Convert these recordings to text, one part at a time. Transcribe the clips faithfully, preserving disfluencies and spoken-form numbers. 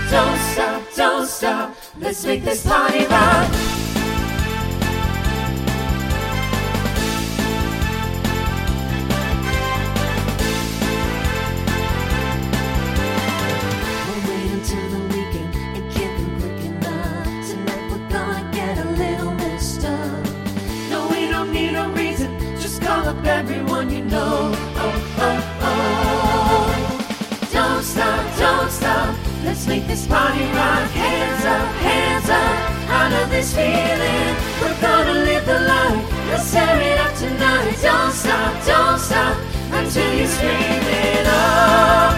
don't stop, don't stop. Let's make this party rock. We'll wait until the weekend and get them quick enough. Tonight we're gonna get a little messed up. No, we don't need a reason. Just call up everyone you know. Oh, oh, oh. Don't stop, don't stop. Let's make this party rock. Hands up, hands up. I love this feeling. We're gonna live the life. Let's tear it up tonight. Don't stop, don't stop until you scream it up.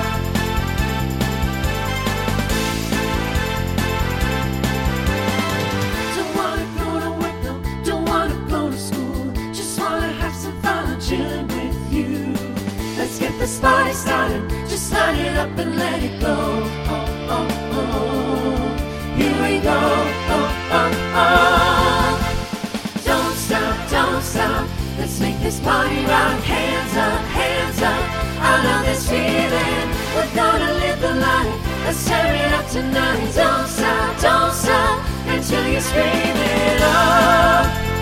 Don't wanna go to work, no. Don't wanna go to school. Just wanna have some fun chilling with you. Let's get this party started. Just light it up and let it go. Oh, oh, oh. Here we go. Oh, oh, oh. Don't stop, don't stop. Let's make this party rock. Hands up, hands up. I love this feeling. We're gonna live the life. Let's tear it up tonight. Don't stop, don't stop until you scream it up.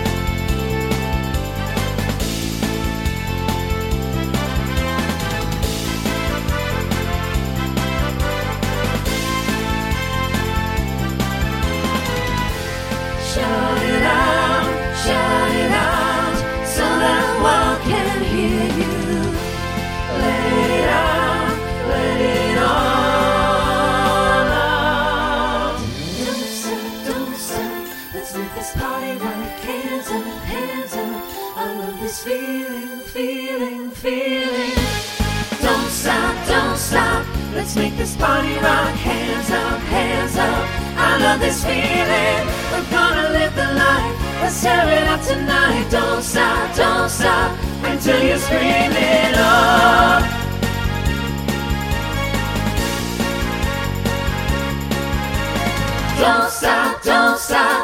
Shout it out, shout it out, so that the world can hear you. Let it out, let it all out. Don't stop, don't stop, let's make this party rock. Hands up, hands up, I love this feeling, feeling, feeling. Don't stop, don't stop, let's make this party rock. Hands up, hands up, I love this feeling. We're gonna live the life. Let's tear it up tonight. Don't stop, don't stop until you scream it up. Don't stop, don't stop.